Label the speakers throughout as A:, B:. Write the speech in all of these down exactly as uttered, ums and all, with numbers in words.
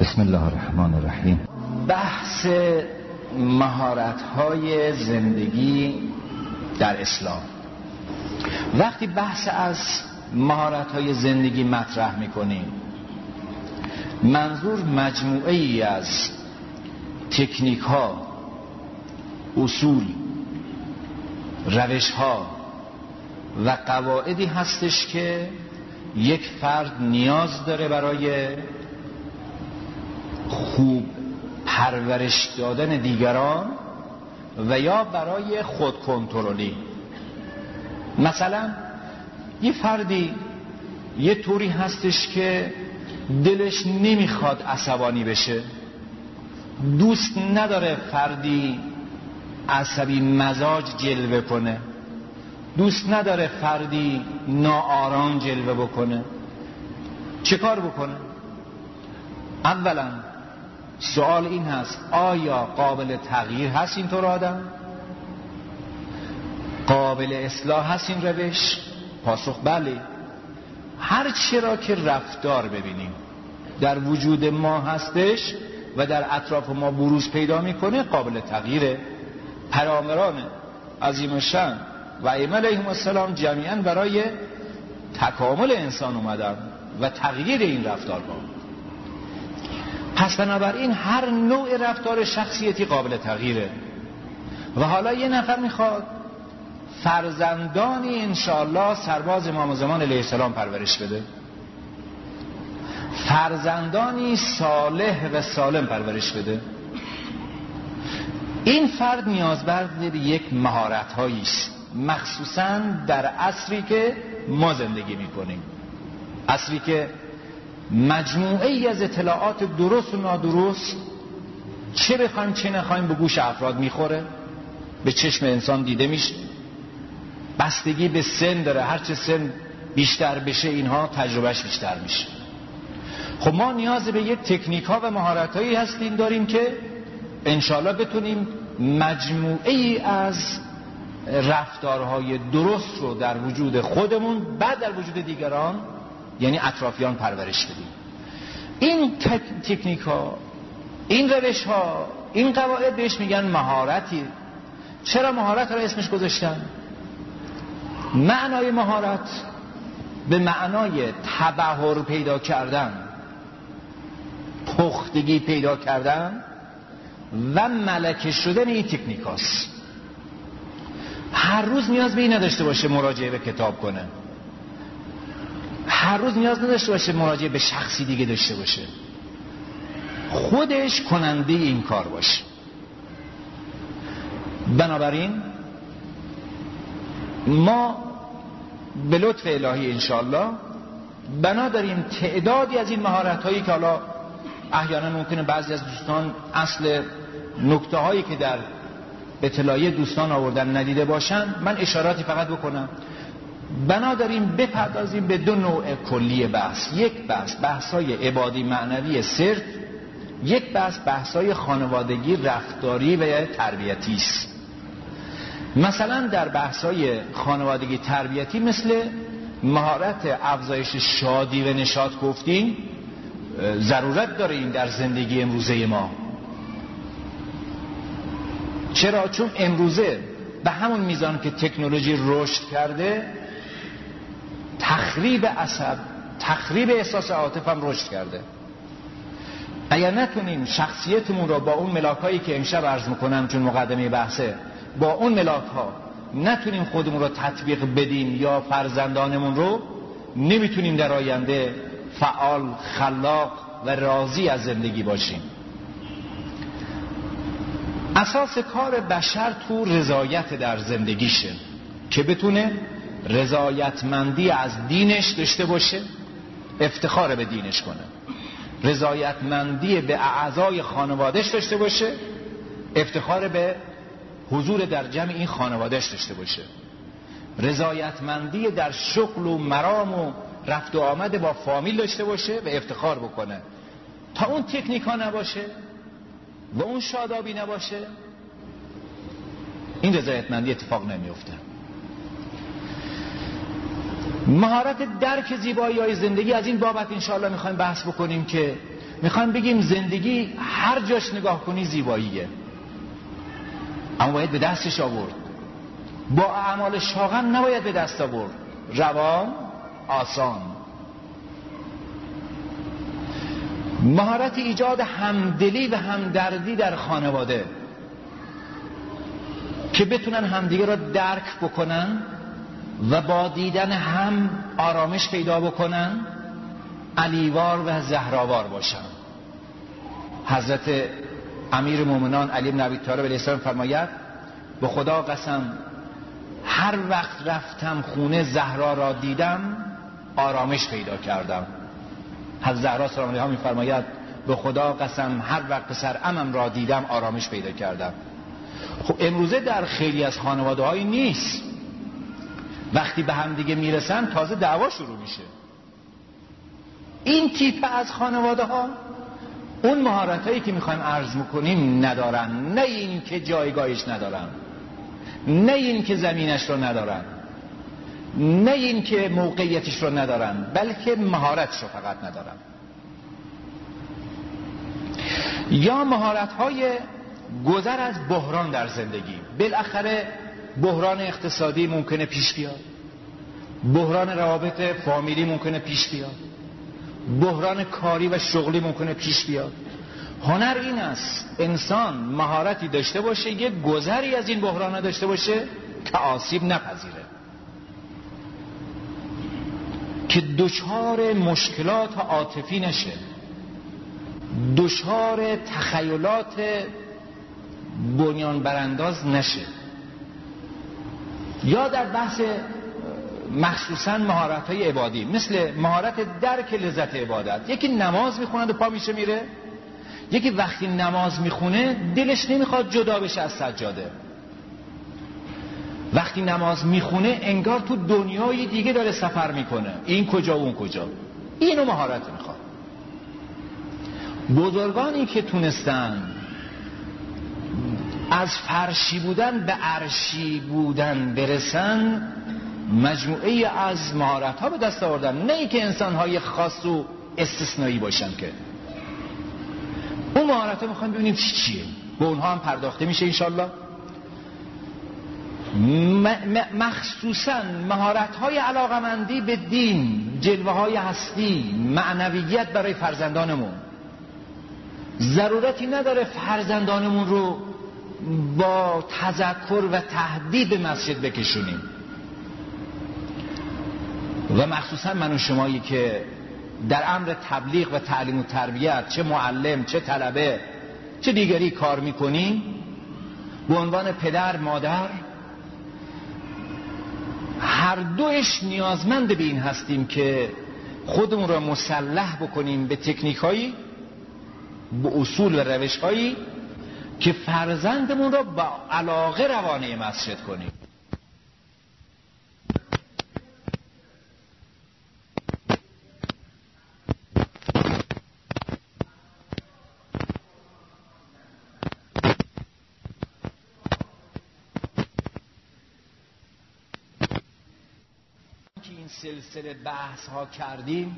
A: بسم الله الرحمن الرحیم.
B: بحث مهارت‌های زندگی در اسلام. وقتی بحث از مهارت‌های زندگی مطرح می‌کنیم، منظور مجموعه ای از تکنیک‌ها، اصول، روش‌ها و قواعدی هستش که یک فرد نیاز داره برای خوب پرورش دادن دیگران و یا برای خود کنترلی. مثلا یه فردی یه طوری هستش که دلش نمیخواد عصبانی بشه، دوست نداره فردی عصبی مزاج جلوه کنه، دوست نداره فردی ناآرام جلوه بکنه. چه کار بکنه؟ اولا سوال این هست آیا قابل تغییر هست اینطور آدم؟ قابل اصلاح هست این روش؟ پاسخ بله. هر چرا که رفتار ببینیم در وجود ما هستش و در اطراف ما بروز پیدا میکنه قابل تغییره. پیامبران عظیم الشأن و ائمه علیهم السلام جمیعاً برای تکامل انسان اومدن و تغییر این رفتارها. پس بنابراین هر نوع رفتار شخصیتی قابل تغییره. و حالا یه نفر میخواد فرزندانی انشاءالله سرباز امام زمان علیه السلام پرورش بده، فرزندانی صالح و سالم پرورش بده. این فرد نیازمند یک مهارت هایی است، مخصوصا در عصری که ما زندگی میکنیم، عصری که مجموعه ای از اطلاعات درست و نادرست چه بخوایم چه نخوایم به گوش افراد میخوره، به چشم انسان دیده میشه. بستگی به سن داره، هرچه سن بیشتر بشه اینها تجربهش بیشتر میشه. خب ما نیاز به یک تکنیک ها و مهارت هایی هستیم داریم که انشالله بتونیم مجموعه ای از رفتارهای درست رو در وجود خودمون بعد در وجود دیگران یعنی اطرافیان پرورش بدیم. این تکنیک ها، این روش ها، این قواعد بهش میگن مهارتی. چرا مهارت رو اسمش گذاشتن؟ معنای مهارت به معنای تبحر پیدا کردن، پختگی پیدا کردن و ملکه شدن این تکنیک هاست. هر روز نیاز به این نداشته باشه مراجعه به کتاب کنه، هر روز نیاز نداشته باشه مراجعه به شخصی دیگه داشته باشه، خودش کننده این کار باشه. بنابراین ما به لطف الهی انشاءالله بنا داریم تعدادی از این مهارت هایی که حالا احیانا ممکنه بعضی از دوستان اصل نکته هایی که در اطلاعیه دوستان آوردن ندیده باشن، من اشاراتی فقط بکنم. بنا داریم بپردازیم به دو نوع کلی بحث. یک بحث بحث‌های عبادی معنوی صرف، یک بحث بحث‌های خانوادگی رفتاری و تربیتی است. مثلا در بحث‌های خانوادگی تربیتی مثل مهارت افزایش شادی و نشاط گفتیم، ضرورت داره این در زندگی امروزه ما. چرا؟ چون امروزه به همون میزان که تکنولوژی رشد کرده تخریب عصب، تخریب احساس عاطفه هم رشد کرده. اگر نتونیم شخصیتمون رو با اون ملاکایی که امشب عرض میکنم چون مقدمه بحثه، با اون ملاک‌ها نتونیم خودمون رو تطبیق بدیم یا فرزندانمون رو، نمیتونیم در آینده فعال، خلاق و راضی از زندگی باشیم. اساس کار بشر تو رضایت در زندگیشه که بتونه رضایتمندی از دینش داشته باشه، افتخار به دینش کنه، رضایتمندی به اعضای خانوادهش داشته باشه، افتخار به حضور در جمع این خانوادهش داشته باشه، رضایتمندی در شغل و مرام و رفت و آمد با فامیل داشته باشه و افتخار بکنه. تا اون تکنیک ها نباشه و اون شادابی نباشه، این رضایتمندی اتفاق نمیفته. مهارت درک زیبایی های زندگی، از این بابت انشاءالله میخوایم بحث بکنیم که میخوام بگیم زندگی هر جاش نگاه کنی زیباییه، اما باید به دستش آورد. با اعمال شاقم نباید به دست آورد، روان آسان. مهارت ایجاد همدلی و همدردی در خانواده که بتونن همدیگه را درک بکنن و با دیدن هم آرامش پیدا بکنن، علیوار و زهراوار باشن. حضرت امیر مومنان علی بن ابی طالب علیه السلام فرماید به خدا قسم هر وقت رفتم خونه زهرا را دیدم آرامش پیدا کردم. حضرت زهرا سلام علیها میفرماید به خدا قسم هر وقت پسر عمم را دیدم آرامش پیدا کردم. خب امروزه در خیلی از خانواده هایی نیست، وقتی به هم دیگه میرسن تازه دعوا شروع میشه. این تیپ از خانواده ها اون مهارت هایی که میخوایم عرض میکنیم ندارن، نه این که جایگاهش ندارن، نه این که زمینش رو ندارن، نه این که موقعیتش رو ندارن، بلکه مهارتش رو فقط ندارن. یا مهارت های گذر از بحران در زندگی. بالاخره بحران اقتصادی ممکنه پیش بیاد، بحران روابط فامیلی ممکنه پیش بیاد، بحران کاری و شغلی ممکنه پیش بیاد. هنر این است انسان مهارتی داشته باشه یه گذری از این بحران داشته باشه که آسیب نپذیره، که دچار مشکلات عاطفی نشه، دچار تخیلات بنیان برانداز نشه. یا در بحث مخصوصا مهارت‌های عبادی مثل مهارت درک لذت عبادت. یکی نماز میخونه و پا میشه میره، یکی وقتی نماز میخونه دلش نمیخواد جدا بشه از سجاده، وقتی نماز میخونه انگار تو دنیای دیگه داره سفر میکنه، این کجا و اون کجا. اینو مهارت میخواد. بزرگانی که تونستن از فرشی بودن به عرشی بودن برسن مجموعه از مهارت ها به دست آوردن، نه ای که انسان های خاص و استثنایی باشن. که اون مهارت ها میخوایم ببینیم چی چیه، به اونها هم پرداخته میشه انشالله. مخصوصا مهارت های علاقمندی به دین، جلوه های هستی، معنویت برای فرزندانمون. ضرورتی نداره فرزندانمون رو با تذکر و تهدید به مسجد بکشونیم. و مخصوصا من و شمایی که در امر تبلیغ و تعلیم و تربیت، چه معلم چه طلبه چه دیگری کار میکنیم، به عنوان پدر مادر هر دوش نیازمند به این هستیم که خودمون را مسلح بکنیم به تکنیک هایی، به اصول و روش هایی که فرزندمون را با علاقه روانه مسجد کنیم. که این سلسله بحث ها کردیم،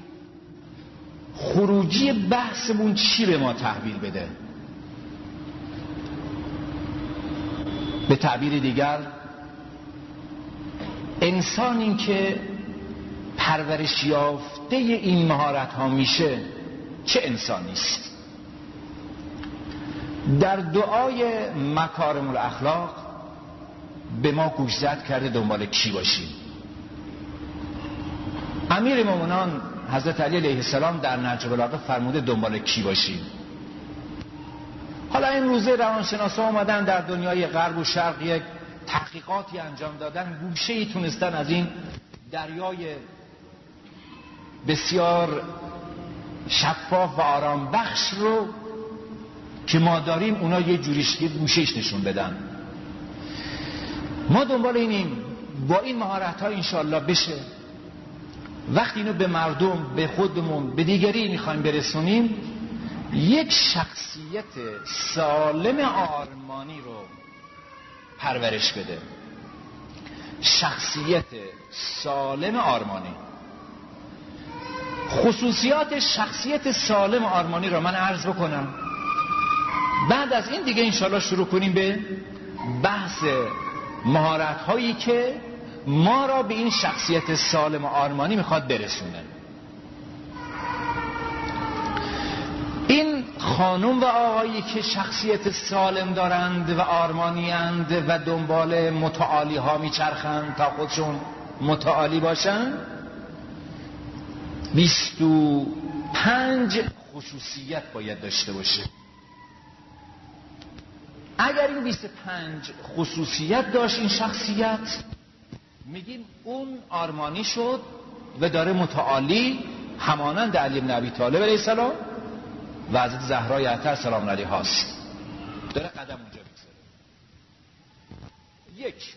B: خروجی بحثمون چی به ما تحویل بده؟ به تعبیر دیگر انسان این که پرورش یافته این مهارت ها میشه چه انسانی است؟ در دعای مکارم الاخلاق به ما گوشزد کرده دنبال کی باشیم. امیر مومنان حضرت علی علیه السلام در نهج البلاغه فرموده دنبال کی باشیم. حالا این روزه روانشناسا اومدن در دنیای غرب و شرق یک تحقیقاتی انجام دادن، گوشه‌ای تونستن از این دریای بسیار شفاف و آرام بخش رو که ما داریم اونا یه جوریش یه گوشه‌اش نشون بدن. ما دنبال اینیم با این مهارت‌ها انشالله بشه وقتی اینو به مردم، به خودمون، به دیگری میخوایم برسونیم، یک شخصیت سالم آرمانی رو پرورش بده. شخصیت سالم آرمانی. خصوصیات شخصیت سالم آرمانی را من عرض بکنم. بعد از این دیگه انشالله شروع کنیم به بحث مهارت هایی که ما را به این شخصیت سالم آرمانی میخواد برسونه. این خانم و آقایی که شخصیت سالم دارند و آرمانیند و دنبال متعالی ها میچرخند تا خودشون متعالی باشند، بیست و پنج خصوصیت باید داشته باشه. اگر این بیست و پنج خصوصیت داشت این شخصیت، میگیم اون آرمانی شد و داره متعالی همانند علی بن ابی طالب علیه السلام و حضرت زهرا اطهر سلام علیها هست، داره قدم اونجا میگذاره. یک،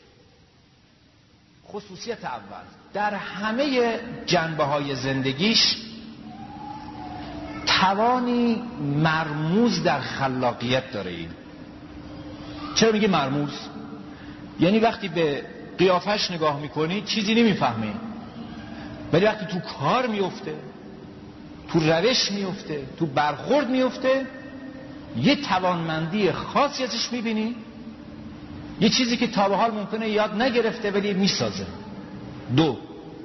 B: خصوصیت اول، در همه جنبه های زندگیش توانی مرموز در خلاقیت داره. این چرا میگه مرموز؟ یعنی وقتی به قیافش نگاه میکنی چیزی نمیفهمی، ولی وقتی تو کار میفته، تو روش میفته، تو برخورد میفته، یه توانمندی خاصی ازش میبینی، یه چیزی که تا به حال ممکنه یاد نگرفته ولی میسازه. دو،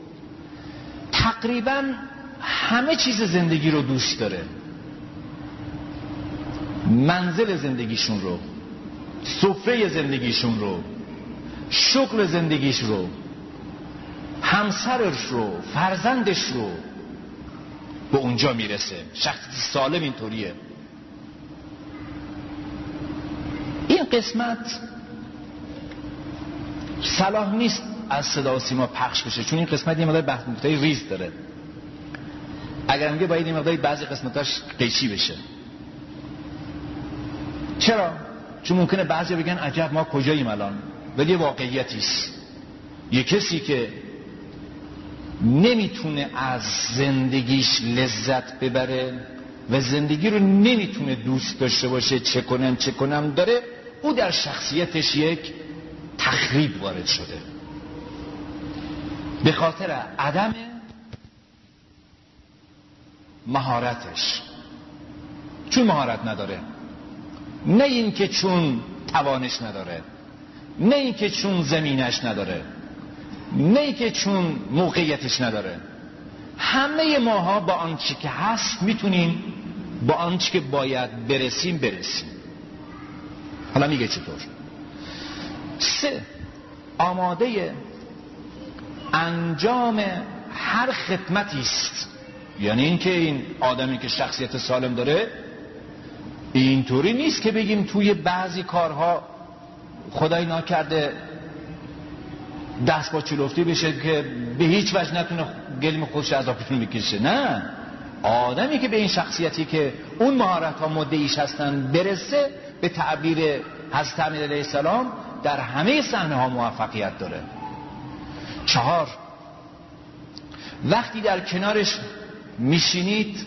B: تقریبا همه چیز زندگی رو دوست داره، منزل زندگیشون رو، سفره زندگیشون رو، شغل زندگیش رو، همسرش رو، فرزندش رو، به اونجا میرسه. شخصیت سالم اینطوریه. این قسمت صلاح نیست از صدا و سیما پخش بشه، چون این قسمت یه مقدار بحث نکته‌ای ریز داره. اگر میگه باید این مقداری بعضی قسمتاش قیچی بشه. چرا؟ چون ممکنه بعضی بگن عجب ما کجاییم الان، ولی واقعیتیست. یه کسی که نمیتونه از زندگیش لذت ببره و زندگی رو نمیتونه دوست داشته باشه، چه کنم چه کنم داره، او در شخصیتش یک تخریب وارد شده به خاطر عدم مهارتش. چون مهارت نداره، نه این که چون توانش نداره، نه این که چون زمینش نداره، نه این که چون موقعیتش نداره. همه ماها با آنچه که هست میتونیم با آنچه که باید برسیم برسیم. حالا میگه چطور؟ سه، آماده انجام هر خدمتی است. یعنی این که این آدمی که شخصیت سالم داره اینطوری نیست که بگیم توی بعضی کارها خدای ناکرده دست با چلفتی بشه که به هیچ وجه نتونه گلیم خودش از آبشون بکشه. نه، آدمی که به این شخصیتی که اون مهارت ها مدعیش هستن برسه، به تعبیر حضرت امیر علیه السلام در همه صحنه ها موفقیت داره. چهار، وقتی در کنارش میشینید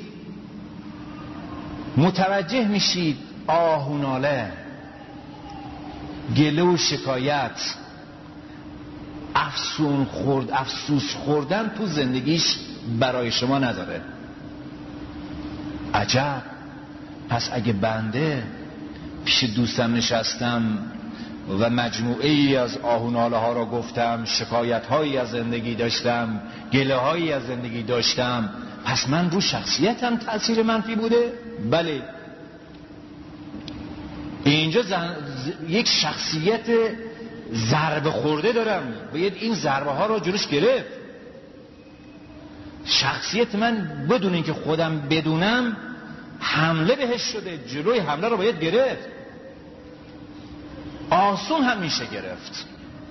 B: متوجه میشید آه و ناله، گله و شکایت، افسون خورد افسوس خوردن تو زندگیش برای شما نداره. عجب، پس اگه بنده پیش دوستم نشستم و مجموعه ای از آه و ناله ها را گفتم، شکایت هایی از زندگی داشتم، گله هایی از زندگی داشتم، پس من رو شخصیتم تأثیر منفی بوده؟ بله. اینجا زن... یک شخصیت ضربه خورده دارم، باید این ضربه ها رو جلوش گرفت. شخصیت من بدون اینکه خودم بدونم حمله بهش شده، جلوی حمله رو باید گرفت. آسون هم میشه گرفت.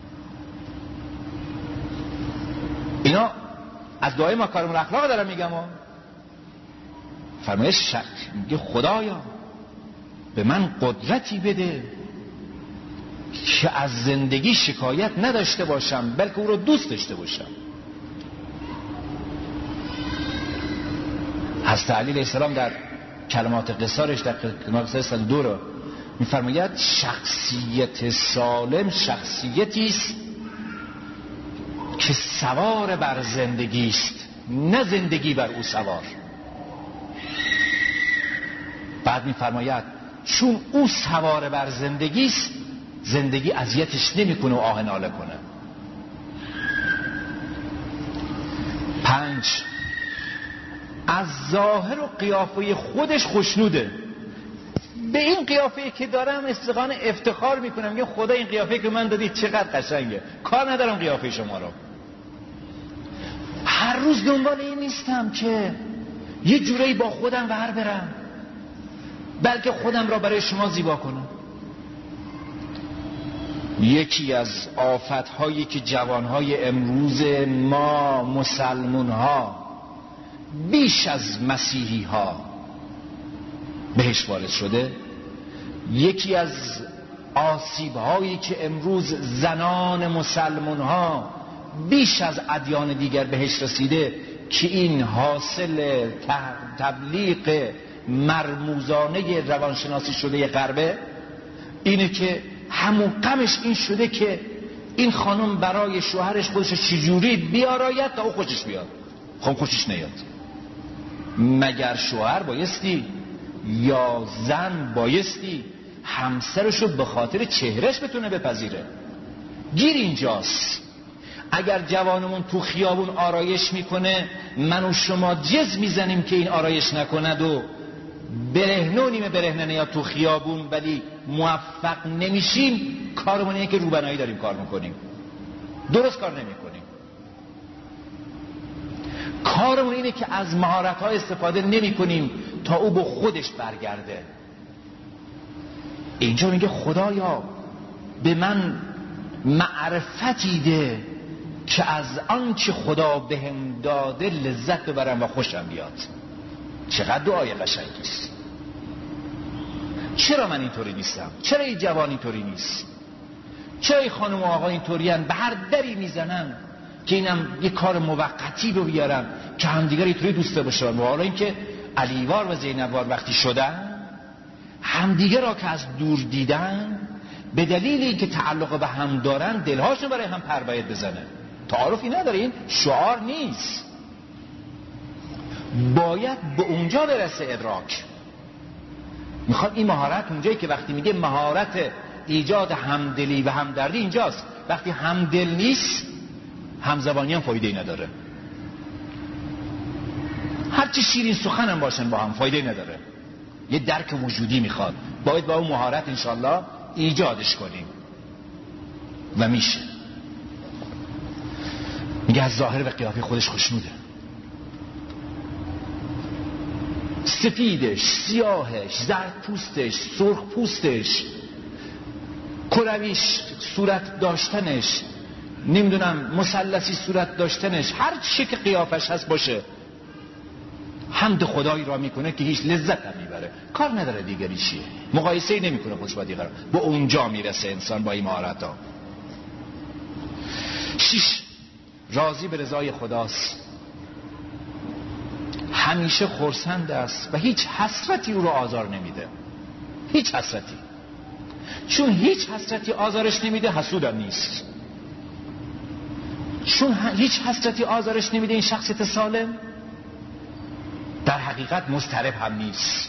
B: اینا از دعای مکارم الاخلاق دارم میگم. فرمایش شک میگه خدایا به من قدرتی بده که از زندگی شکایت نداشته باشم، بلکه او رو دوست داشته باشم. حضرت علی علیه السلام در کلمات قصارش در کلمات قصار صد و دو رو میفرماید شخصیت سالم شخصیتی است که سوار بر زندگی است نه زندگی بر او سوار. بعد می‌فرماید چون او سوار بر زندگی است، زندگی اذیتش نمی‌کنه و آه ناله کنه. پنج، از ظاهر و قیافه خودش خوشنوده. به این قیافه‌ای که دارم استقان افتخار میکنم، میگم خدا این قیافه‌ای که من دادی چقدر قشنگه، کار ندارم قیافه شما رو. هر روز دنبال این نیستم که یه جورایی با خودم ور برم، بلکه خودم را برای شما زیبا کنم. یکی از آفت‌هایی که جوانهای امروز ما مسلمان‌ها بیش از مسیحی‌ها بهش وارد شده، یکی از آسیب‌هایی که امروز زنان مسلمان‌ها بیش از ادیان دیگر بهش رسیده، که این حاصل تبلیغ مرموزانه روانشناسی شده غربه، اینه که همون غمش این شده که این خانم برای شوهرش خودش چجوری بیاراید تا او خوشش بیاد. خب خوشش نیاد. مگر شوهر بایستی یا زن بایستی همسرشو به خاطر چهرش بتونه بپذیره؟ گیر اینجاست. اگر جوانمون تو خیابون آرایش میکنه، من و شما جز میزنیم که این آرایش نکند و برهنه و نیمه برهنه نیاد تو خیابون، ولی موفق نمیشیم. کارمون اینه که روبنایی داریم کار میکنیم، درست کار نمیکنیم. کارمون اینه که از مهارت‌ها استفاده نمی‌کنیم تا او به خودش برگرده. اینجا میگه خدایا به من معرفتی ده که از آنچه خدا بهم داده لذت ببرم و خوشم بیاد. چقدر دعای قشنگی است. چرا من اینطوری نیستم؟ چرا این جوان اینطوری نیست؟ چرا این خانم و آقا اینطورین؟ به هر دری میزنن که اینم یه کار موقتی رو بیارن که همدیگر اینطوری دوست باشن. و حالا اینکه علیوار و زینبوار وقتی شدن، همدیگر را که از دور دیدن، به دلیلی که تعلق به هم دارن دلهاشون برای هم پر باید بزنه. تعارفی نداره، این شعار نیست. باید به اونجا برسه ادراک. میخواد این مهارت اونجایی که وقتی میگه مهارت ایجاد همدلی و همدردی اینجاست. وقتی همدل نیست، همزبانی هم فایده نداره. هرچی شیرین سخن هم باشن با هم فایده نداره. یه درک وجودی میخواد. باید با اون مهارت انشالله ایجادش کنیم و میشه. میگه از ظاهر و قیافه خودش خوشنوده. سفیدش، سیاهش، زرد پوستش، سرخ پوستش، کرویش، صورت داشتنش، نمیدونم مثلثی صورت داشتنش، هر چی که قیافش هست باشه، حمد خدایی را میکنه که هیچ لذت هم میبره. کار نداره دیگری چیه، مقایسه نمیکنه خودش با دیگران. با اونجا میرسه انسان با این مهارت ها. شش، راضی به رضای خداست. همیشه خرسند است و هیچ حسرتی او رو آزار نمیده. هیچ حسرتی. چون هیچ حسرتی آزارش نمیده، حسودم نیست. چون هیچ حسرتی آزارش نمیده، این شخصیت سالم در حقیقت مضطرب هم نیست.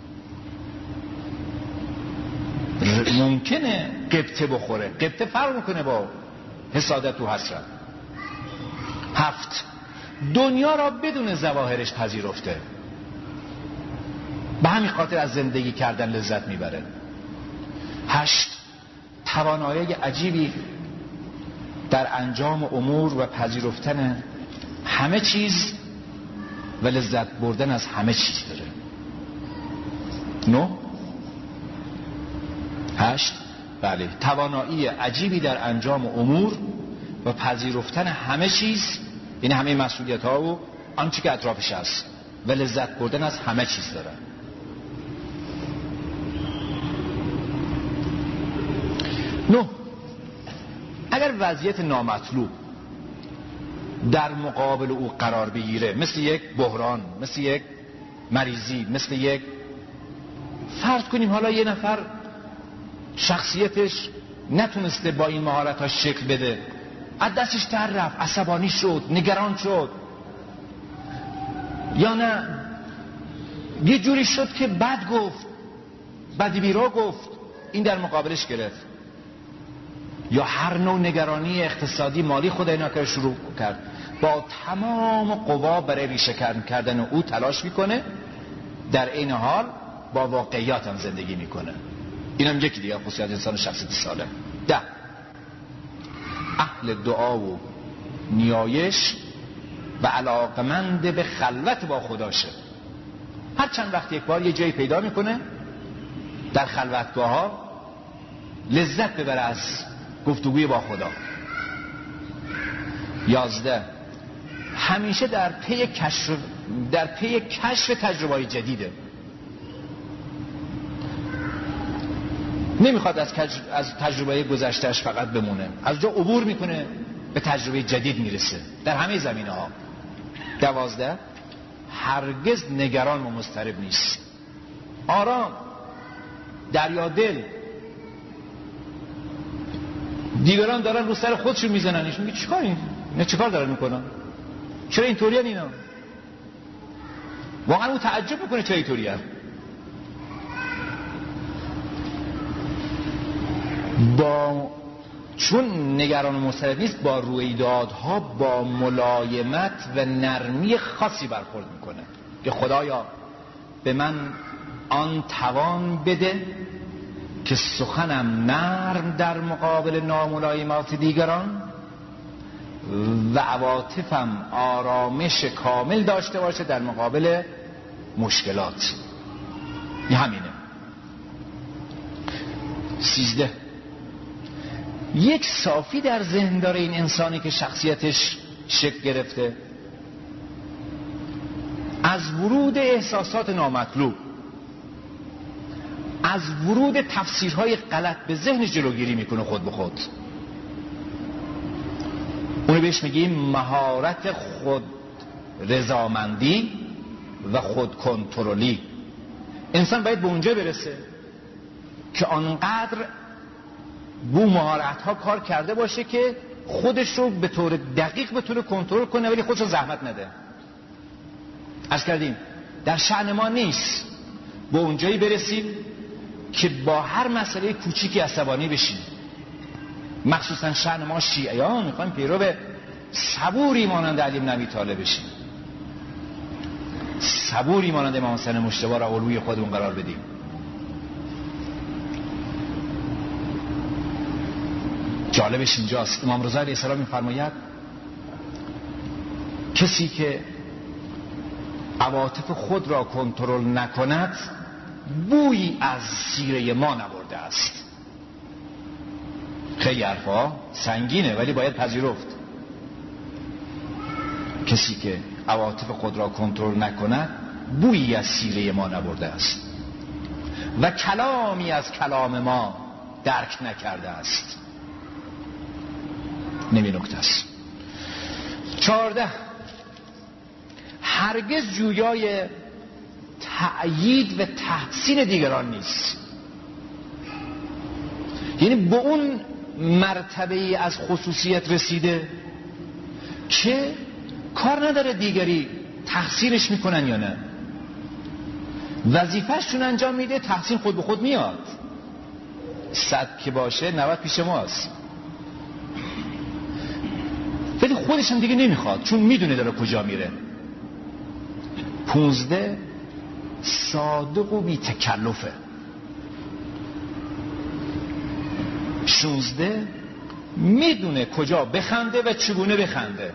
B: ممکنه قبطه بخوره، قبطه فرق میکنه با حسادت و حسرت. هفت، دنیا را بدون ظواهرش پذیرفته، به همین خاطر از زندگی کردن لذت میبره. هشت، توانایی عجیبی در انجام امور و پذیرفتن همه چیز و لذت بردن از همه چیز داره. نه، هشت، بله، توانایی عجیبی در انجام امور و پذیرفتن همه چیز، این همه مسئولیت ها و آنچه که اطرافش هست، و لذت بردن از همه چیز داره. نه، اگر وضعیت نامطلوب در مقابل او قرار بگیره، مثل یک بحران، مثل یک مریضی، مثل یک، فرض کنیم حالا یه نفر شخصیتش نتونسته با این مهارت‌ها شکل بده، از دستش در رفت، عصبانی شد، نگران شد، یا نه یه جوری شد که بد گفت، بدی بیرا گفت، این در مقابلش گرفت. یا هر نوع نگرانی اقتصادی مالی خدای ناکرده شروع کرد، با تمام قوا برای ریشه کردن او تلاش میکنه، در این حال با واقعیات هم زندگی میکنه. اینم یکی دیگه خصوصیت انسان شخصیت سالم. ده، اهل دعا و نیایش و علاقمند به خلوت با خداشه. هر چند وقت یک بار یه جایی پیدا میکنه در خلوتگاه ها لذت ببره از گفتگوی با خدا. یازده، همیشه در پی کشف در پی کشف تجربه‌های جدیده. نمیخواد از از تجربه گذشتهش فقط بمونه، از جا عبور میکنه، به تجربه جدید میرسه در همه زمینه ها. دوازده، هرگز نگران و مضطرب نیست، آرام، دریا دل. دیگران دارن رو سر خودشون میزننش، میگه چیکار این اینا چیکار دارن میکنن، چرا اینطوریان اینا؟ واقعا اون تعجب میکنه چرا اینطوریه. با چون نگران و مضطرب نیست، با رویدادها با ملایمت و نرمی خاصی برخورد میکنه که خدایا به من آن توان بده که سخنم نرم در مقابل ناملایمات دیگران و عواطفم آرامش کامل داشته باشه در مقابل مشکلات. این همینه. سیزده، یک صافی در ذهن داره این انسانی که شخصیتش شکل گرفته از ورود احساسات نامطلوب، از ورود تفسیرهای غلط به ذهنش جلوگیری میکنه خود به خود. اونو بهش میگیم مهارت خود رضامندی و خود کنترلی. انسان باید به اونجا برسه که آنقدر بو مهارت ها کار کرده باشه که خودش رو به طور دقیق بتونه کنترل کنه ولی خودش رو زحمت نده. عرض کردیم در شأن ما نیست به اونجایی برسیم که با هر مسئله کوچیکی عصبانی بشیم. مخصوصا شأن ما شیعیان میخوایم پیرو صبوری مانند علی بن ابی طالب بشیم، صبوری مانند امام حسین مجتبی را علوی خودمون قرار بدیم. جالبش اینجاست، امام رضا علیه السلام میفرماید کسی که عواطف خود را کنترل نکند بویی از سیره ما نبرده است. خیلی حرفا سنگینه ولی باید پذیرفت. کسی که عواطف خود را کنترل نکند بویی از سیره ما نبرده است و کلامی از کلام ما درک نکرده است. نمی نکته است. چهارده، هرگز جویای تأیید و تحسین دیگران نیست. یعنی به اون مرتبه از خصوصیت رسیده که کار نداره دیگری تحسینش میکنن یا نه، وظیفه‌شون انجام میده، تحسین خود به خود میاد. صد که باشه نود پیش ماست، ولی خودش هم دیگه نمیخواد چون میدونه داره کجا میره. پونزده، صادق و بی تکلفه. شونزده، میدونه کجا بخنده و چگونه بخنده.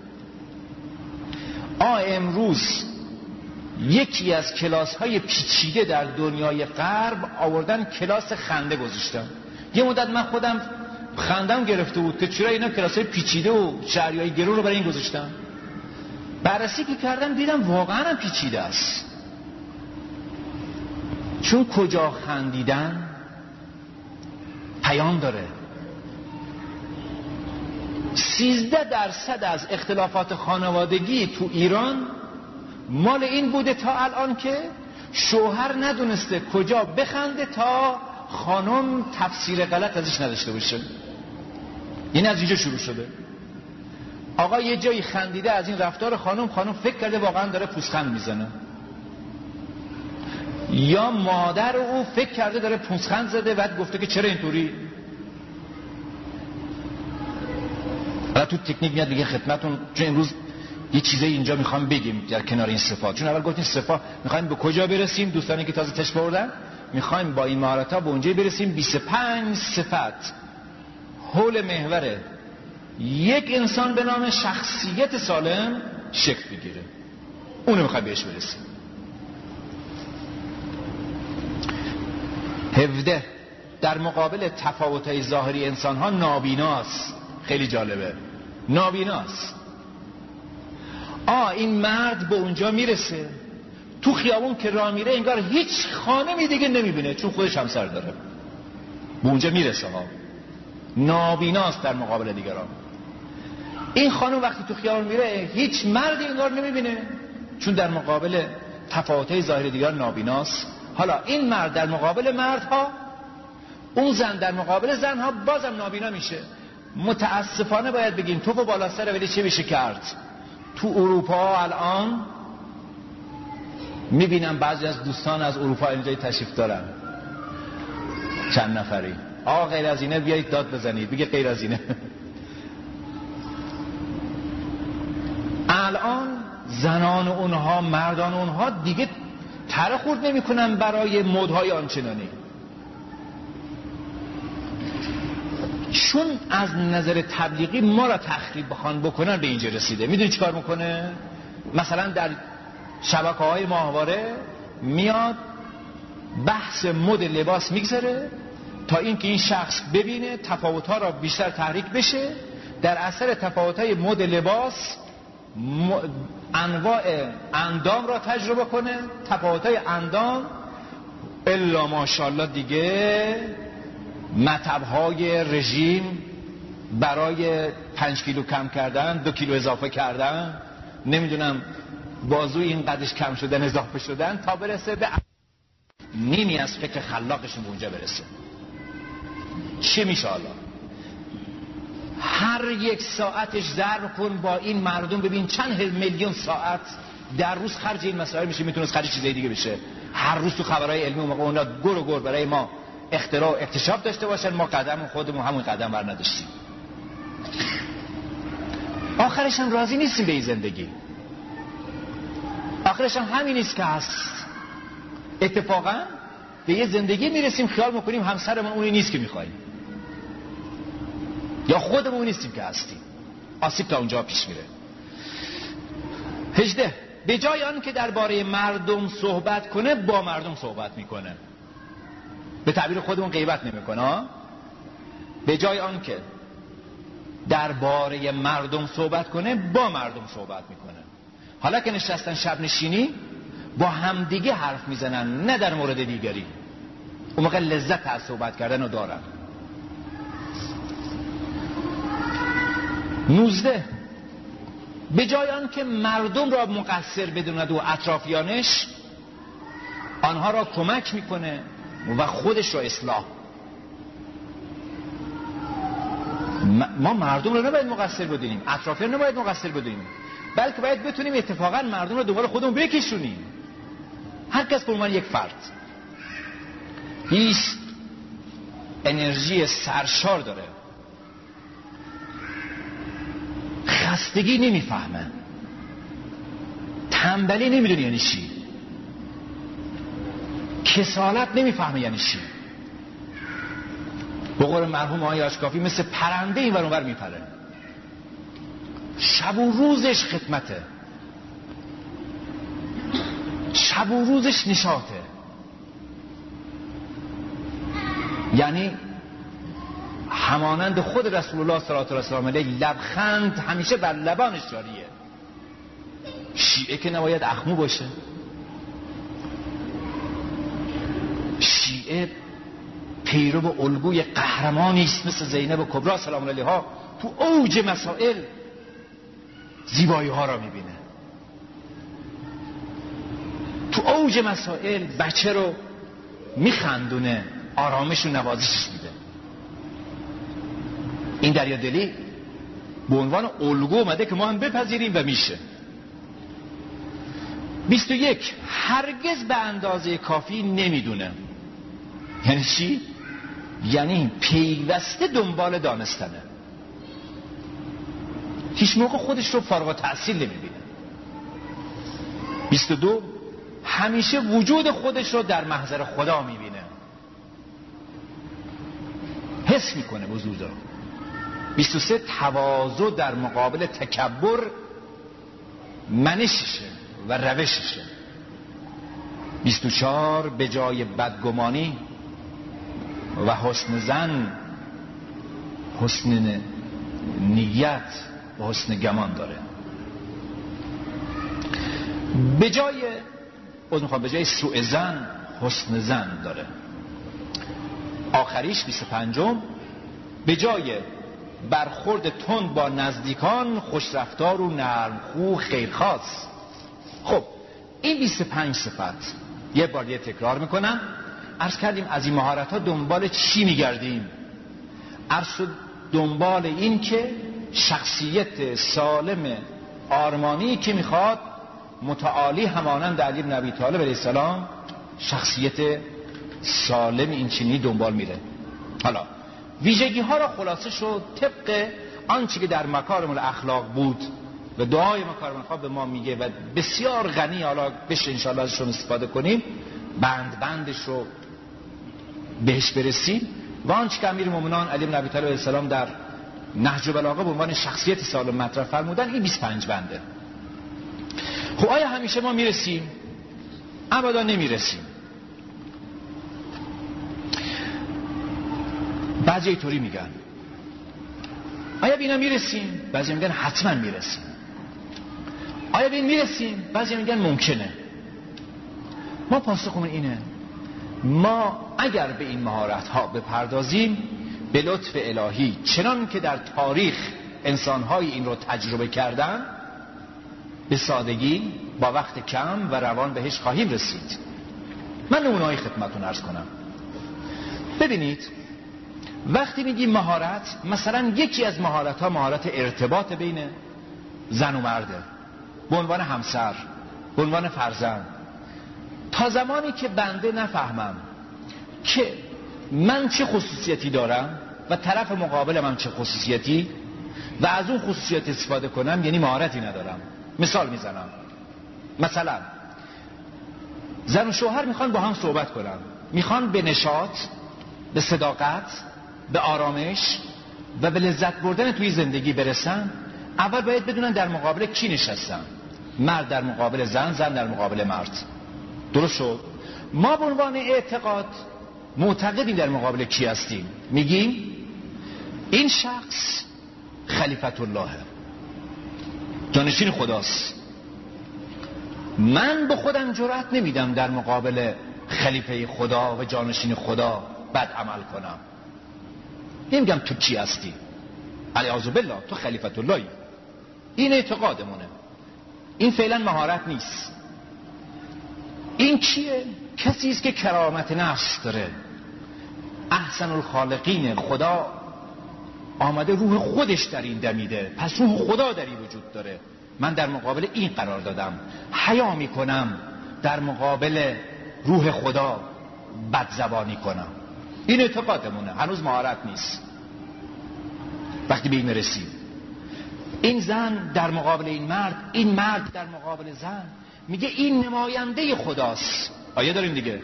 B: آ امروز یکی از کلاس های پیچیده در دنیای غرب آوردن کلاس خنده گذاشتن. یه مدت من خودم خندم گرفته بود که چرا اینا کلاس های پیچیده و شهریای گرو رو برای این گذاشتن. بررسی که کردم دیدم واقعا هم پیچیده است، چون کجا خندیدن پیام داره. سیزده درصد از اختلافات خانوادگی تو ایران مال این بوده تا الان که شوهر ندونسته کجا بخنده تا خانم تفسیر غلط ازش نداشته باشه. این از اینجا شروع شده. آقا یه جایی خندیده از این رفتار خانم، خانم فکر کرده واقعا داره پوزخند میزنه، یا مادر او فکر کرده داره پوزخند زده بعد گفته که چرا اینطوری. حالا تو تکنیک میاد دیگه خدمتون، چون امروز یه چیزایی اینجا میخوام بگیم در کنار این صفات، چون اول گفتیم صفات میخوایم به کجا برسیم، دوستانی که تازه تشریف آوردن میخوایم با این مهارت‌ها به اونجایی برسیم بیست و پنج صفت حول محور یک انسان به نام شخصیت سالم شکل بگیره. اونو میخوایم بهش برسیم. هفده، در مقابل تفاوت‌های ظاهری انسان‌ها نابیناست. خیلی جالبه، نابیناست. آه این مرد به اونجا میرسه، تو خیابون که راه میره انگار هیچ خانمی دیگه نمیبینه چون خودش همسر داره، به اونجا میرسه ها. نابیناست در مقابل دیگران. این خانم وقتی تو خیابون میره هیچ مردی انگار نمیبینه چون در مقابل تفاوت‌های ظاهری دیگران نابیناست. حالا این مرد در مقابل مردها، اون زن در مقابل زنها بازم نابینا میشه. متاسفانه باید بگیم توپ بالا سر ولی چه میشه کرد؟ تو اروپا الان میبینم بعضی از دوستان از اروپا اینجای تشریف دارن، چند نفری، آقا غیر از اینه بیایید داد بزنید، بگه غیر از اینه. الان زنان اونها مردان اونها دیگه تره خورد نمی کنن برای مدهای آنچنانی، چون از نظر تبلیغی ما را تخریب بخوان بکنن به اینجا رسیده. میدونی چیکار میکنه؟ مثلا در شبکه‌های ماهواره میاد بحث مد لباس میگذاره تا اینکه این شخص ببینه تفاوت‌ها را بیشتر تحریک بشه. در اثر تفاوت‌های مد لباس م... انواع اندام را تجربه کنه، تفاوت‌های اندام الا ماشاءالله دیگه مطب‌های رژیم برای پنج کیلو کم کردن، دو کیلو اضافه کردن، نمیدونم بازوی این قدش کم شدن اضافه شدن تا برسه به نیمی از فکر خلاقشون به اونجا برسه. چی میشه حالا؟ هر یک ساعتش ضرب کن با این مردم، ببین چند میلیون ساعت در روز خرج این مسائل میشه، میتونست خرج چیزای دیگه بشه. هر روز تو خبرهای علمی اون موقع اونا گر و گر برای ما اختراع و اکتشاف داشته باشن، ما قدم خودمون همون قدم بر نداشتیم. آخرش هم راضی نیستیم به این زندگی، آخرش هم همین نیست که هست. اتفاقا به یه زندگی میرسیم خیال میکنیم همسرمون اونی نیست که میخوایم، یا خودمون نیستیم که هستیم. آسیب تا اونجا پیش میره. هجده، به جای آن که درباره مردم صحبت کنه با مردم صحبت میکنه. به تعبیر خودمون غیبت نمیکنه. به جای آن که درباره مردم صحبت کنه با مردم صحبت میکنه. حالا که نشستن شب نشینی با همدیگه حرف میزنن، نه در مورد دیگری. اون موقع لذت از صحبت کردن رو دارن. نوزده، به جای آن که مردم را مقصر بدوند و اطرافیانش، آنها را کمک میکنه و خودش را اصلاح. ما مردم را نباید مقصر بدونیم، اطرافیان نباید مقصر بدونیم، بلکه باید بتونیم اتفاقا مردم را دوباره خودمون بکشونیم. هر کس به عنوان یک فرد هیچ انرژی سرشار داره، خستگی نمیفهمه، تنبلی نمیدونه یعنی چی، کسالت نمیفهمه یعنی چی. به قول مرحوم آقای اشکافی مثل پرنده این ور اون ور میپره، شب و روزش خدمته، شب و روزش نشاطه. یعنی همانند خود رسول الله صلی الله علیه و آله لبخند همیشه بر لبانش جاریه. شیعه که نباید اخمو باشه، شیعه پیرو به الگوی قهرمانی است مثل زینب کبری سلام علیها، تو اوج مسائل زیبایی ها را میبینه، تو اوج مسائل بچه رو میخندونه، آرامش و نوازشش میده. این دریا دلی به عنوان الگو اومده که ما هم بپذیریم و میشه. بیست و یک، هرگز به اندازه کافی نمیدونه. یعنی چی؟ یعنی پیوسته دنبال دانستنه، هیچ موقع خودش رو فارغ التحصیل نمیبینه. بیست و دو، همیشه وجود خودش رو در محضر خدا میبینه، حس میکنه وجود رو. بیست و سه، تواضع در مقابل تکبر منششه و روششه. بیست و چهار، به جای بدگمانی و حسن ظن حسن نیت و حسن گمان داره. به جای به جای سوء ظن حسن ظن داره. آخریش بیست و پنجم، به جای برخورد تند با نزدیکان خوشرفتار و نرمخو خیرخواست. خب این بیست و پنج صفت یه بار دیگه تکرار میکنم. عرض کردیم از این مهارت ها دنبال چی میگردیم؟ عرض شد دنبال این که شخصیت سالم آرمانی که میخواد متعالی همانند علی بن ابی طالب علیه السلام شخصیت سالم این چنینی دنبال میره. حالا ویژگی ها را خلاصه شد طبق آنچه که در مکارم الاخلاق بود و دعای مکارم الاخلاق به ما میگه و بسیار غنی، حالا بشه انشاءالله ازشون استفاده کنیم، بند بندش رو بهش برسیم. و آنچه که امیرالمومنین علی بن ابی طالب علیه السلام در نهج البلاغه به عنوان شخصیت سالم مطرح فرمودن، این بیست و پنج بنده. خب آیا همیشه ما میرسیم؟ ابدا نمیرسیم. بعضی اینطوری میگن آیا به اینا میرسیم؟ بعضی میگن حتما میرسیم. آیا به این میرسیم؟ بعضی میگن ممکنه. ما پاسخمون اینه ما اگر به این مهارت ها بپردازیم به لطف الهی، چنان که در تاریخ انسان‌های این رو تجربه کردن، به سادگی با وقت کم و روان بهش خواهیم رسید. من نمونه‌ای خدمتتون عرض کنم. ببینید وقتی میگیم مهارت، مثلا یکی از مهارت ها مهارت ارتباط بین زن و مرده، به عنوان همسر، به عنوان فرزند. تا زمانی که بنده نفهمم که من چه خصوصیتی دارم و طرف مقابل من چه خصوصیتی و از اون خصوصیت استفاده کنم، یعنی مهارتی ندارم. مثال میزنم، مثلا زن و شوهر میخوان با هم صحبت کنن، میخوان به نشاط، به صداقت، به آرامش و به لذت بردن توی زندگی برسن. اول باید بدونن در مقابل کی نشستن، مرد در مقابل زن، زن در مقابل مرد. درست شد؟ ما به عنوان اعتقاد معتقدیم در مقابل کی هستیم. میگیم این شخص خلیفت الله، جانشین خداست. من به خودم جرأت نمیدم در مقابل خلیفه خدا و جانشین خدا بد عمل کنم. نمیگم تو کی هستی، علیاذ بالله تو خلیفت اللهی. این اعتقادمونه. این فعلا مهارت نیست. این چیه؟ کسی است که کرامت نفس داره، احسن الخالقین، خدا آمده روح خودش در این دمیده، پس روح خدا در این وجود داره. من در مقابل این قرار دادم، حیا میکنم در مقابل روح خدا بد زبانی کنم. این اعتقادمونه، هنوز مهارت نیست. وقتی به این رسیم، این زن در مقابل این مرد، این مرد در مقابل زن، میگه این نماینده خداست. آیه داریم دیگه.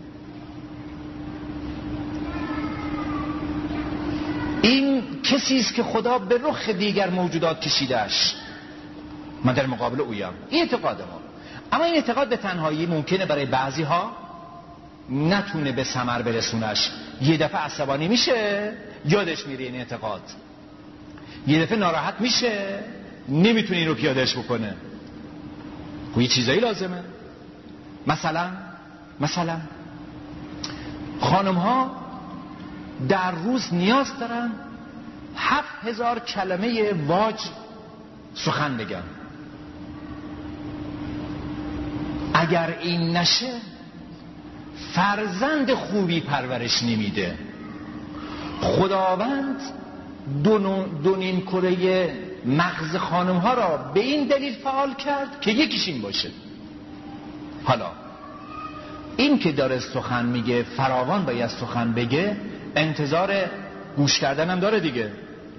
B: این کسی است که خدا به رخ دیگر موجودات کشیدهش، من در مقابل اویم. این اعتقاد ما. اما این اعتقاد به تنهایی ممکنه برای بعضی ها نتونه به ثمر برسونش. یه دفعه عصبانی میشه، یادش میره این اعتقاد. یه دفعه ناراحت میشه، نمیتونه این رو پیادهش بکنه. خب یه چیزایی لازمه. مثلا مثلا خانم ها در روز نیاز دارن هفت هزار کلمه واج سخن بگن. اگر این نشه فرزند خوبی پرورش نمیده. خداوند دو, دو نیم کره مغز خانم ها را به این دلیل فعال کرد که یکیش این باشه. حالا این که داره سخن میگه فراوان باید سخن بگه، انتظار گوش کردن هم داره دیگه.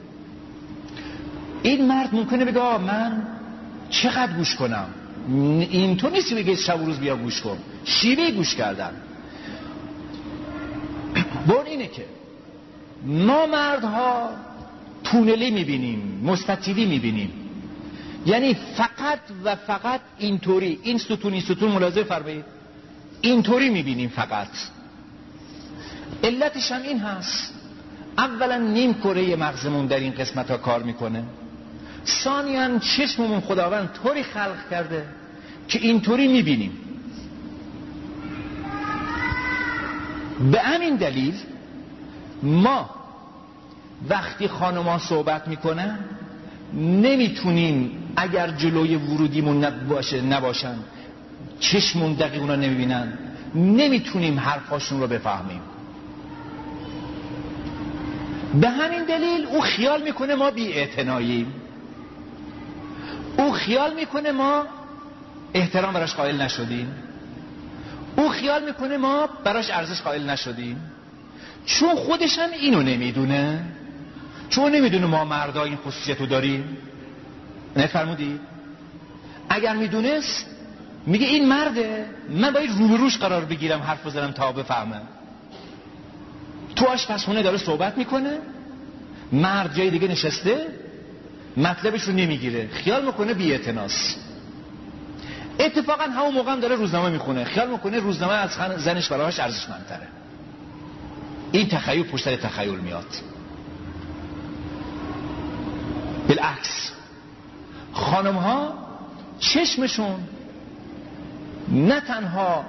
B: این مرد ممکنه بگه آه من چقدر گوش کنم، این تو نیستی بگه شب و روز بیا گوش کن. شیوه گوش کردن بر اینه که ما مردها تونلی میبینیم، مستطیلی میبینیم، یعنی فقط و فقط اینطوری، این ستون این ستون ملاحظه فرمایید، اینطوری میبینیم فقط. علتش هم این هست، اولا نیم کره مغزمون در این قسمت ها کار میکنه، ثانیاً چشممون خداوند طوری خلق کرده که اینطوری میبینیم. به همین دلیل ما وقتی خانم‌ها صحبت میکنن نمیتونیم، اگر جلوی ورودیمون نباشه نباشن چشمون دقیق اونا نمیبینن، نمیتونیم حرفاشون رو بفهمیم. به همین دلیل او خیال میکنه ما بی‌اعتناییم، او خیال میکنه ما احترام براش قائل نشدیم، او خیال میکنه ما براش ارزش قائل نشدیم، چون خودش هم اینو نمیدونه، چون نمیدونه ما مردا این خصوصیتو داریم. نه فرمودی؟ اگر میدونست میگه این مرده، من باید روبروش قرار بگیرم حرف بزنم تا بفهمم. تو آشپزخونه داره صحبت میکنه، مرد جای دیگه نشسته مطلبش رو نمیگیره، خیال میکنه بی‌اعتناست. اتفاقا همون موقع هم داره روزنامه میخونه، خیال میکنه روزنامه از زنش براش ارزشمندتره. این تخیل پشت سر تخیل میاد. بالعکس خانم ها چشمشون نه تنها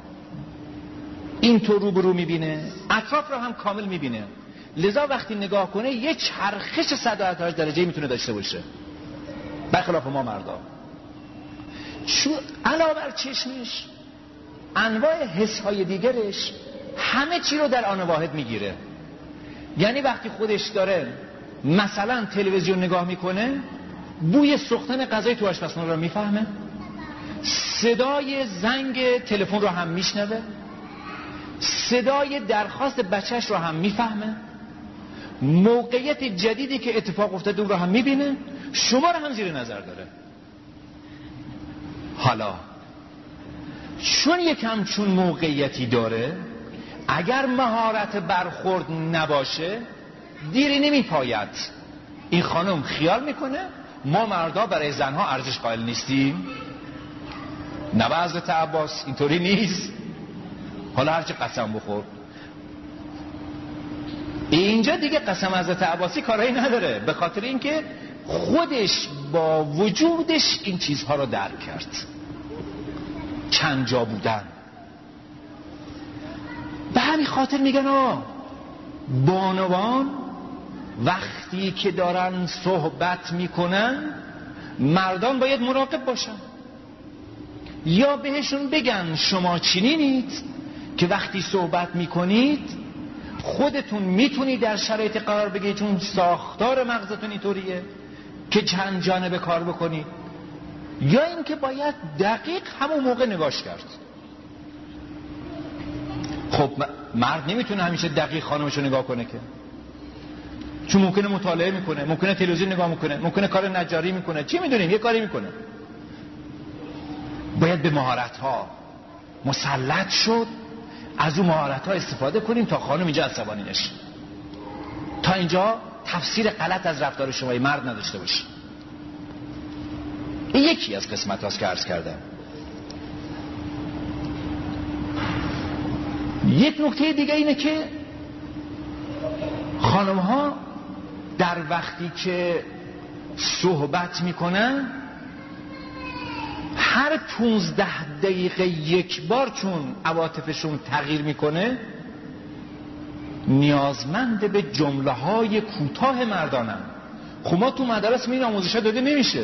B: اینطور روبرو میبینه، اطراف رو هم کامل میبینه، لذا وقتی نگاه کنه یه چرخش صد و هشتاد درجه میتونه داشته باشه، برخلاف ما مردا. چون علاوه بر چشمش انواع حس های دیگرش همه چی رو در آن واحد میگیره. یعنی وقتی خودش داره مثلا تلویزیون نگاه میکنه بوی سوختن غذای تو آشپزخونه رو میفهمه، صدای زنگ تلفن رو هم میشنوه، صدای درخواست بچهش رو هم میفهمه، موقعیت جدیدی که اتفاق افتاده رو هم میبینه، شما رو هم زیر نظر داره. حالا چون یکم چون موقعیتی داره، اگر مهارت برخورد نباشه دیری نمیپاید. این خانم خیال میکنه ما مردا برای زنها ارزش قائل نیستیم. نه به حضرت عباس اینطوری نیست، حالا هرچی قسم بخور. اینجا دیگه قسم حضرت عباسی کارایی نداره، به خاطر اینکه خودش با وجودش این چیزها رو درک کرد. چند جا بودن. به همین خاطر میگن آه بانوان وقتی که دارن صحبت میکنن مردان باید مراقب باشن، یا بهشون بگن شما چنینید که وقتی صحبت میکنید خودتون میتونید در شرایط قرار بگیرید، چون ساختار مغزتون اینطوریه که چند جانبه کار بکنید، یا اینکه باید دقیق همون موقع نگاش کرد. خب مرد نمیتونه همیشه دقیق خانمشو نگاه کنه که، چون ممکنه مطالعه میکنه، ممکنه تلویزیون نگاه میکنه، ممکنه کار نجاری میکنه، چی میدونیم یه کاری میکنه. باید به مهارت ها مسلط شد، از اون مهارت ها استفاده کنیم تا خانم اینجا عصبانی نشه، تا اینجا تفسیر غلط از رفتار شما مرد نداشته باشی. این یکی از قسمت هاست که عرض کردم. یک نکته دیگه اینه که خانم ها در وقتی که صحبت میکنن هر پونزده دقیقه یک بار چون عواطفشون تغییر میکنه نیازمند به جمله های کوتاه مردانن. خب ما تو مدارس این آموزش داده نمیشه.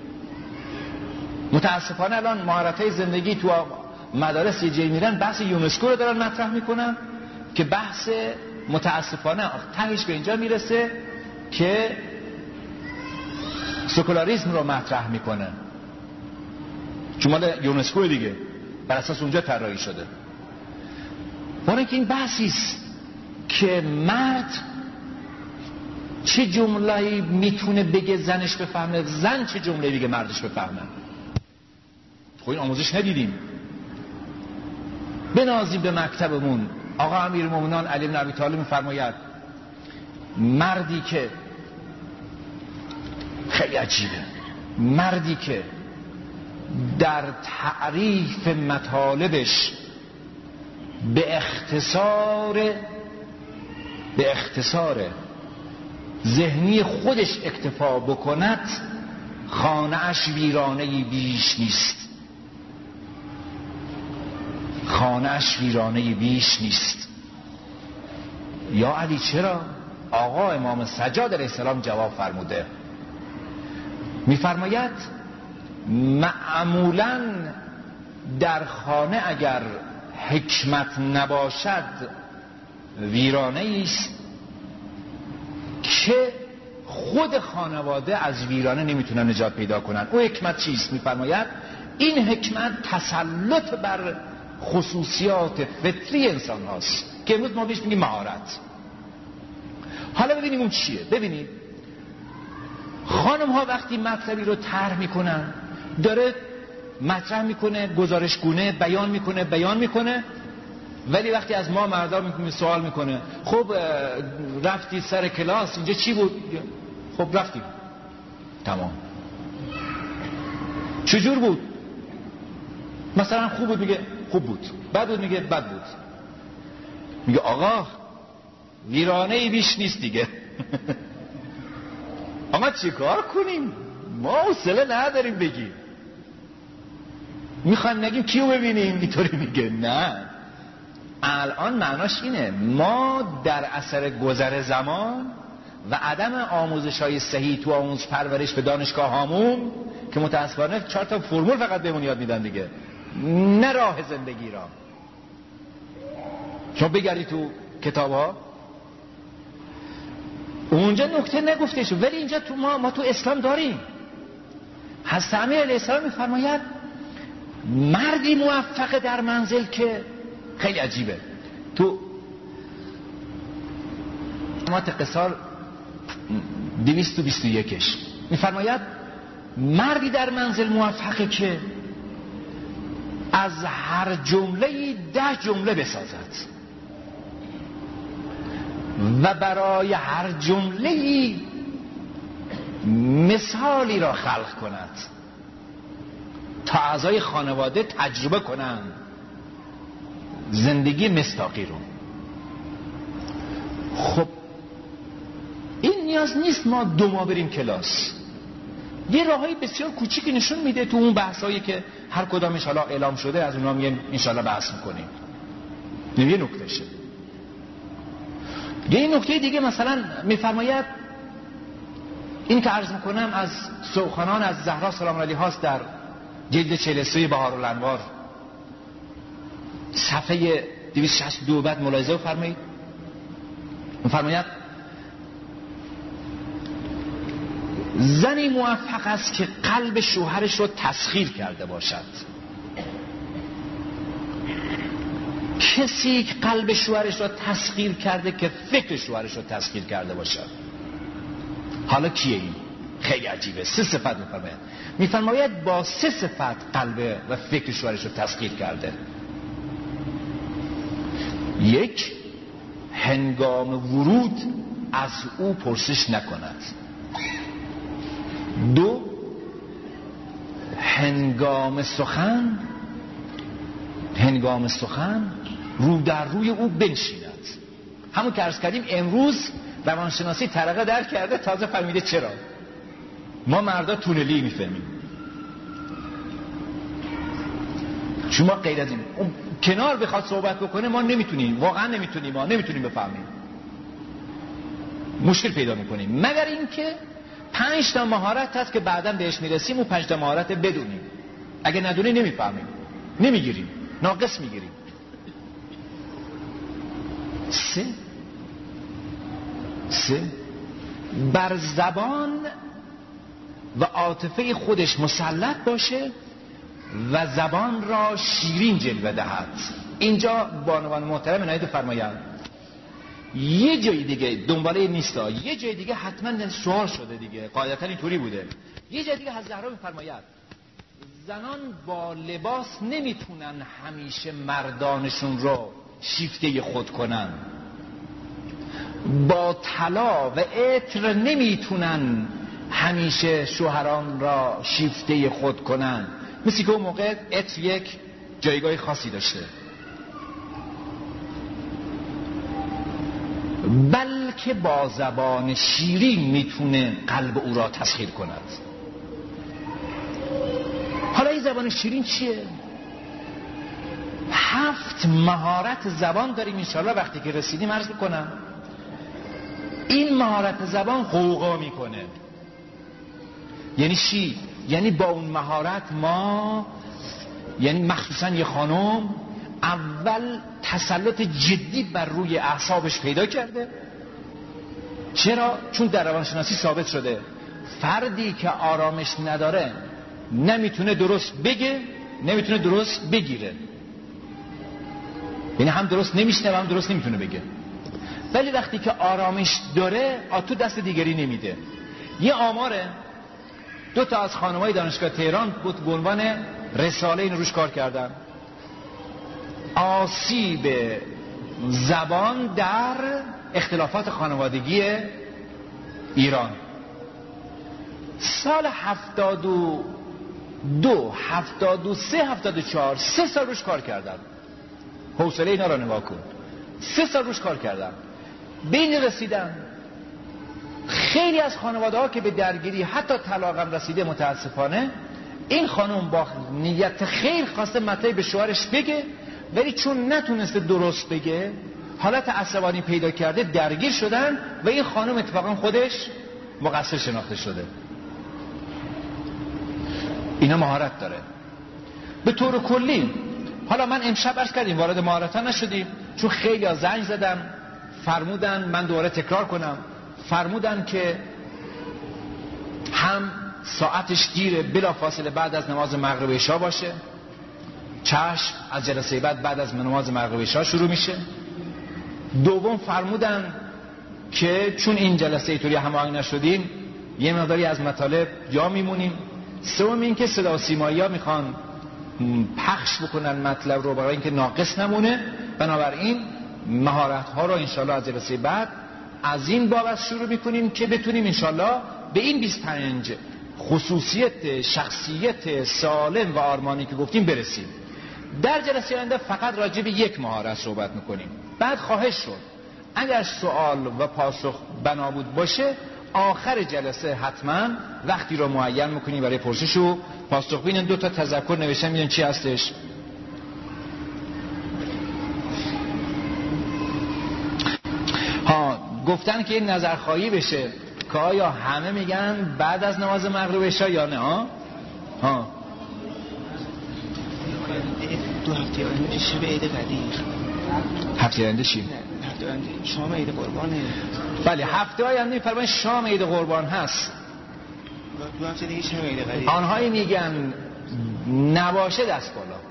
B: متاسفانه الان مهارت‌های زندگی تو مدارس یه جایی میرن بحث یونسکو رو دارن مطرح میکنن که بحث متاسفانه تهش به اینجا میرسه که سکولاریسم رو مطرح میکنه، چون مال یونسکو دیگه، بر اساس اونجا طراحی شده. برای که این بحثی است که مرد چه جمله‌ای میتونه بگه زنش بفهمه، زن چه جمله‌ای بگه مردش بفهمه. خب این آموزش ندیدیم. بنازیم به مکتبمون. آقا امیرالمومنین علی بن ابی طالب میفرماید مردی که خیلی عجیبه، مردی که در تعریف مطالبش به اختصار به اختصار ذهنی خودش اکتفا بکند، خانه‌اش ویرانه‌ای بیش نیست. خانه‌اش ویرانه‌ای بیش نیست. یا علی چرا؟ آقا امام سجاد علیه السلام جواب فرموده، میفرماید معمولاً در خانه اگر حکمت نباشد ویرانه است که خود خانواده از ویرانه نمیتونن نجات پیدا کنن. او حکمت چیست؟ میفرماید این حکمت تسلط بر خصوصیات فطری انسان هاست که امروز ما بهش میگیم مهارت. حالا ببینیم اون چیه. ببینید خانم ها وقتی مطلبی رو طرح میکنن، داره مطرح میکنه، گزارشگونه بیان میکنه بیان میکنه ولی وقتی از ما مردا میکنه سوال میکنه، خب رفتی سر کلاس اینجا چی بود؟ خب رفتیم، تمام. چجور بود؟ مثلا خوب بود میگه خوب بود، بد بود میگه بد بود. میگه آقا ویرانه ای بیش نیست دیگه. آقا چی کار کنیم؟ ما حوصله نداریم بگیم، میخوایم نگیم کیو ببینیم، اینطوری میگه نه. الان معناش اینه ما در اثر گذر زمان و عدم آموزش های صحیح تو آموزش پرورش به دانشگاه هامون که متاسفانه چهار تا فرمول فقط بهمون یاد میدن دیگه، نه راه زندگی را. شما بگردی تو کتاب ها اونجا نکته نگفته شد، ولی اینجا تو ما ما تو اسلام داریم. حضرت امیر علیه السلام میفرماید مردی موفق در منزل که خیلی عجیبه، تو مات قصار دویست و بیست و یکش میفرماید مردی در منزل موفقه که از هر جمله ده جمله بسازد و برای هر جمله مثالی را خلق کند تا اعضای خانواده تجربه کنند زندگی مصداقی رو. خب این نیاز نیست ما دو ماه بریم کلاس، یه راههای بسیار کوچیکی نشون میده تو اون بحثایی که هر کدامش حالا اعلام شده، از اونها میگیم انشالله بحث میکنیم. یه نکته شه. یه نکته دیگه مثلا میفرماید این که عرض میکنم از سوخنان از زهرا سلام علیها هاست در جلد چهل و سه بهارالانوار صفحه دویست و شصت و دو بعد ملاحظه فرمایید. میفرماید زنی موفق است که قلب شوهرش رو تسخیر کرده باشد. کسی که قلب شوهرش رو تسخیر کرده که فکر شوهرش رو تسخیر کرده باشد. حالا کیه این؟ خیلی عجیبه. سه صفت میفرماید. میفرماید با سه صفت قلب و فکر شوهرش رو تسخیر کرده. یک، هنگام ورود از او پرسش نکند. دو، هنگام سخن هنگام سخن رو در روی او بنشیند. همون که عرض کردیم امروز روانشناسی ترقه در کرده، تازه فهمیده چرا ما مردا تونلی میفهمیم، چون ما غیر از این اون کنار بخواد صحبت بکنه ما نمیتونیم، واقعا نمیتونیم، ما نمیتونیم بفهمیم، مشکل پیدا میکنیم. مگر اینکه پنج تا مهارت هست که بعداً بهش میرسیم و پنج تا مهارت بدونیم. اگه ندونی نمیفهمیم، نمیگیریم، ناقص میگیریم. سه سه بر زبان و عاطفه خودش مسلط باشه و زبان را شیرین جلوه دهد. اینجا بانوان محترم عنایت فرمایند یه جای دیگه دنباله نیستا، یه جای دیگه حتما سوال شده دیگه، قاعدتا اینطوری بوده. یه جای دیگه حضرت زهرا میفرماید زنان با لباس نمیتونن همیشه مردانشون رو شیفته خود کنن، با طلا و عطر نمیتونن همیشه شوهران را شیفته خود کنن. مثل که اون موقع عطر یک جایگاه خاصی داشته، بلکه با زبان شیرین میتونه قلب او را تسخیر کند. حالا این زبان شیرین چیه؟ هفت مهارت زبان داریم انشاءالله وقتی که رسیدیم عرض میکنم. این مهارت زبان غوغا میکنه. یعنی چی؟ یعنی با اون مهارت ما، یعنی مخصوصا یه خانم اول تسلط جدی بر روی اعصابش پیدا کرده. چرا؟ چون در روانشناسی ثابت شده فردی که آرامش نداره نمیتونه درست بگه، نمیتونه درست بگیره. یعنی هم درست نمیشنه و هم درست نمیتونه بگه. ولی وقتی که آرامش داره آتو دست دیگری نمیده. یه آماره دو تا از خانم‌های دانشگاه تهران بود به عنوان رساله این روش کار کردن. آسیب زبان در اختلافات خانوادگی ایران. سال هفتاد و دو، هفتاد و سه، هفتاد و چهار، سه سال روش کار کردن. حوصله اینا را نگاه کن. سه سال روش کار کردن. به این رسیدن خیلی از خانواده ها که به درگیری حتی طلاق هم رسیده متاسفانه، این خانم با نیت خیر خواسته مطلبی به شوهرش بگه ولی چون نتونسته درست بگه حالت عصبانی پیدا کرده، درگیر شدن و این خانم اتفاقا خودش مقصر شناخته شده. اینا مهارت داره به طور کلی. حالا من امشب عرض کردیم وارد مهارت ها نشدیم چون خیلی ها زنگ زدن فرمودن، من دوباره تکرار کنم، فرمودن که هم ساعتش دیره بلا فاصله بعد از نماز مغرب عشا باشه. چشم، از جلسه بعد بعد از نماز مغرب عشا شروع میشه. دوم فرمودن که چون این جلسه ایطوری هماهنگ نشدیم یه مقداری از مطالب جا میمونیم. سوم این که صدا و سیمایی ها میخوان پخش بکنن مطلب رو برای اینکه ناقص نمونه. بنابراین مهارت ها رو انشالله از جلسه بعد از این بابت شروع میکنیم که بتونیم انشالله به این بیست و پنج خصوصیت شخصیت سالم و آرمانی که گفتیم برسیم. در جلسه آینده فقط راجع به یک مهارت صحبت میکنیم. بعد خواهش شد اگر سوال و پاسخ بنابود باشه آخر جلسه حتما وقتی رو معین میکنیم برای پرسش و پاسخ. ببینن دو تا تذکر نوشتم، میدونن چی هستش؟ ها گفتن که این نظرخواهی بشه که آیا همه میگن بعد از نماز مغرب عشا یا نه؟ ها ها
A: دو هفته آینده شب عید قدیر.
B: هفته آینده چی؟
A: هفته آینده شام عید قربانه.
B: بله هفته آینده فرمان شام عید قربان هست.
A: دو هفته دیگه شب عید قدیر.
B: آنهایی میگن نباشه دست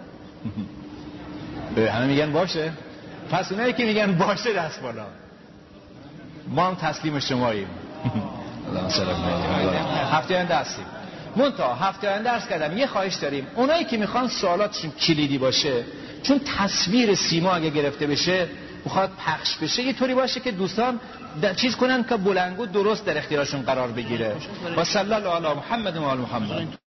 B: بالا. همه میگن باشه. پس اونایی که میگن باشه دست بالا. ما هم تسلیم شماییم. الله سلام علیکم. هفته آینده هستیم. منتها هفته آینده عرض کردم یه خواهش داریم، اونایی که میخوان سوالاتشون کلیدی باشه، چون تصویر سیما اگه گرفته بشه بخواد پخش بشه یه طوری باشه که دوستان چیز کنن که بلندگو درست در اختیارشون قرار بگیره. و صلی الله علی محمد و آل محمد.